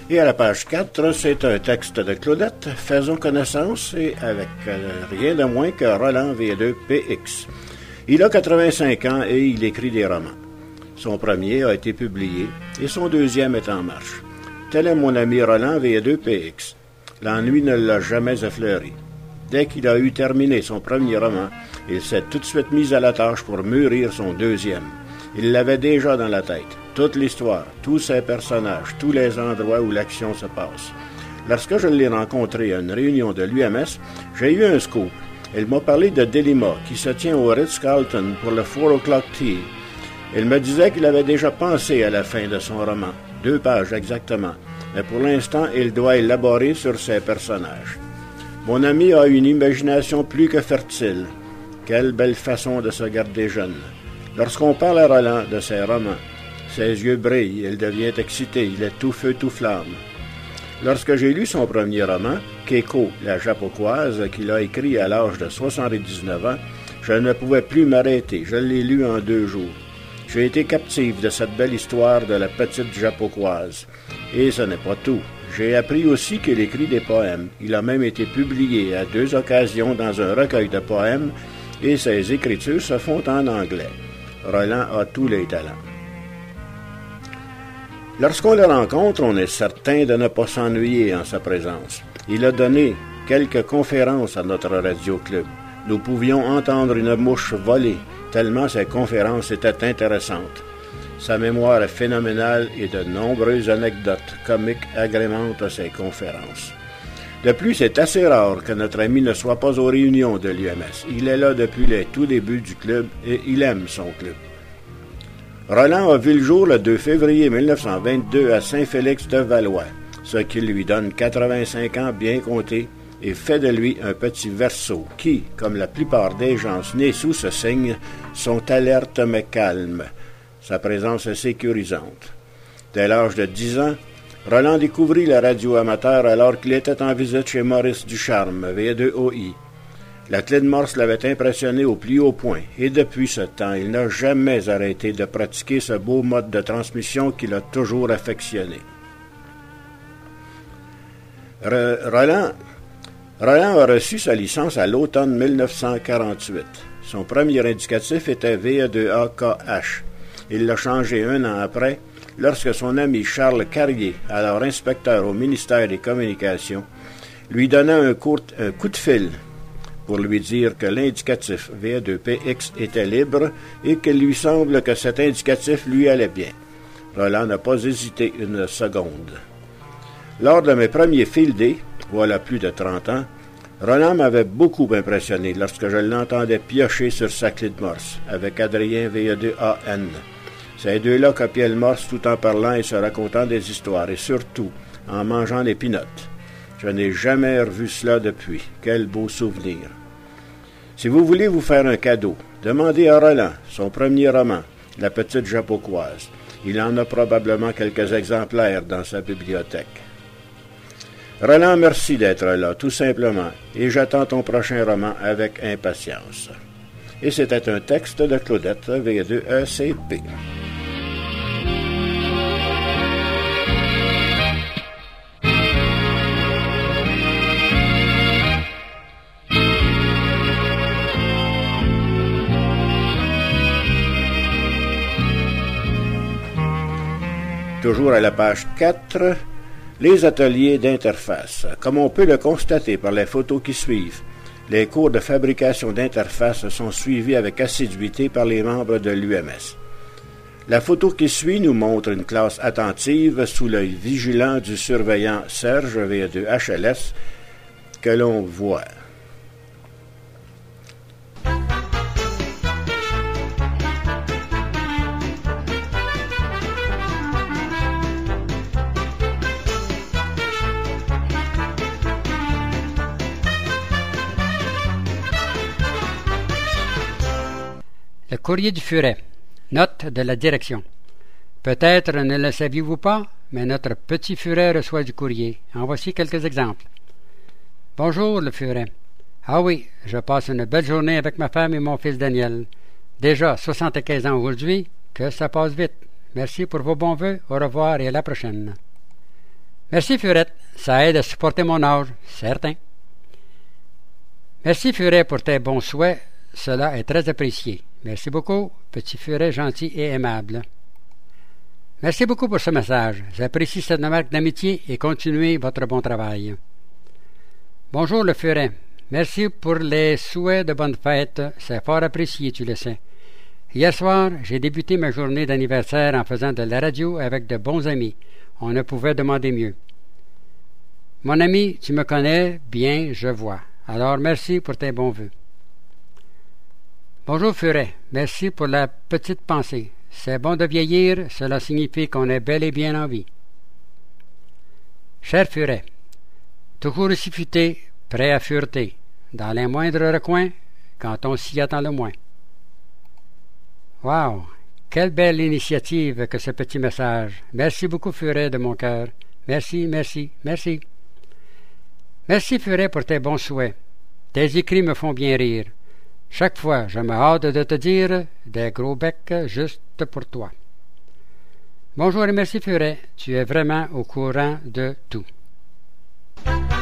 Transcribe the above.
Et à la page 4, c'est un texte de Claudette. Faisons connaissance et avec rien de moins que Roland V2PX. Il a 85 ans et il écrit des romans. Son premier a été publié et son deuxième est en marche. Tel est mon ami Roland V2PX. L'ennui ne l'a jamais effleuré. Dès qu'il a eu terminé son premier roman, il s'est tout de suite mis à la tâche pour mûrir son deuxième. Il l'avait déjà dans la tête. Toute l'histoire, tous ses personnages, tous les endroits où l'action se passe. Lorsque je l'ai rencontré à une réunion de l'UMS, j'ai eu un scoop. Il m'a parlé de Delima, qui se tient au Ritz-Carlton pour le 4 o'clock tea. Il me disait qu'il avait déjà pensé à la fin de son roman, 2 pages exactement, mais pour l'instant, il doit élaborer sur ses personnages. Mon ami a une imagination plus que fertile. Quelle belle façon de se garder jeune. Lorsqu'on parle à Roland de ses romans, ses yeux brillent, il devient excité, il est tout feu, tout flamme. Lorsque j'ai lu son premier roman, Keiko, la Japoquoise, qu'il a écrit à l'âge de 79 ans, je ne pouvais plus m'arrêter, je l'ai lu en 2 jours. J'ai été captive de cette belle histoire de la petite Japoquoise. Et ce n'est pas tout. J'ai appris aussi qu'il écrit des poèmes. Il a même été publié à 2 occasions dans un recueil de poèmes et ses écritures se font en anglais. Roland a tous les talents. Lorsqu'on le rencontre, on est certain de ne pas s'ennuyer en sa présence. Il a donné quelques conférences à notre radio-club. Nous pouvions entendre une mouche voler, tellement ses conférences étaient intéressantes. Sa mémoire est phénoménale et de nombreuses anecdotes comiques agrémentent ses conférences. De plus, c'est assez rare que notre ami ne soit pas aux réunions de l'UMS. Il est là depuis les tout débuts du club et il aime son club. Roland a vu le jour le 2 février 1922 à Saint-Félix-de-Valois, ce qui lui donne 85 ans bien comptés et fait de lui un petit verseau qui, comme la plupart des gens nés sous ce signe, sont alertes mais calmes. Sa présence est sécurisante. Dès l'âge de 10 ans, Roland découvrit la radio amateur alors qu'il était en visite chez Maurice Ducharme, V2OI. La clé de Morse l'avait impressionné au plus haut point, et depuis ce temps, il n'a jamais arrêté de pratiquer ce beau mode de transmission qu'il a toujours affectionné. Roland a reçu sa licence à l'automne 1948. Son premier indicatif était VE2AKH. Il l'a changé 1 an après, lorsque son ami Charles Carrier, alors inspecteur au ministère des Communications, lui donna un coup de fil pour lui dire que l'indicatif V2PX était libre et qu'il lui semble que cet indicatif lui allait bien. Roland n'a pas hésité une seconde. Lors de mes premiers field days, voilà plus de 30 ans, Roland m'avait beaucoup impressionné lorsque je l'entendais piocher sur sa clé de Morse avec Adrien VE2AN. Ces deux-là copiaient le Morse tout en parlant et se racontant des histoires, et surtout en mangeant des pinottes. Je n'ai jamais revu cela depuis. Quel beau souvenir. Si vous voulez vous faire un cadeau, demandez à Roland son premier roman, La petite Japoquoise. Il en a probablement quelques exemplaires dans sa bibliothèque. Roland, merci d'être là, tout simplement, et j'attends ton prochain roman avec impatience. Et c'était un texte de Claudette V2ECP. Toujours à la page 4, les ateliers d'interface. Comme on peut le constater par les photos qui suivent, les cours de fabrication d'interfaces sont suivis avec assiduité par les membres de l'UMS. La photo qui suit nous montre une classe attentive sous l'œil vigilant du surveillant Serge V2HLS que l'on voit. Le courrier du furet. Note de la direction. Peut-être ne le saviez-vous pas, mais notre petit furet reçoit du courrier. En voici quelques exemples. Bonjour, le furet. Ah oui, je passe une belle journée avec ma femme et mon fils Daniel. Déjà 75 ans aujourd'hui, que ça passe vite. Merci pour vos bons vœux, au revoir et à la prochaine. Merci, Furette. Ça aide à supporter mon âge, certain. Merci, Furet, pour tes bons souhaits. Cela est très apprécié. Merci beaucoup, petit Furet gentil et aimable. Merci beaucoup pour ce message. J'apprécie cette marque d'amitié et continuez votre bon travail. Bonjour, le Furet. Merci pour les souhaits de bonne fête. C'est fort apprécié, tu le sais. Hier soir, j'ai débuté ma journée d'anniversaire en faisant de la radio avec de bons amis. On ne pouvait demander mieux. Mon ami, tu me connais bien, je vois. Alors, merci pour tes bons vœux. Bonjour, Furet. Merci pour la petite pensée. C'est bon de vieillir, cela signifie qu'on est bel et bien en vie. Cher Furet, toujours aussi futé, prêt à fureter, dans les moindres recoins, quand on s'y attend le moins. Wow! Quelle belle initiative que ce petit message. Merci beaucoup, Furet, de mon cœur. Merci, merci, merci. Merci, Furet, pour tes bons souhaits. Tes écrits me font bien rire. Chaque fois, je me hâte de te dire des gros becs juste pour toi. Bonjour et merci, Furet. Tu es vraiment au courant de tout.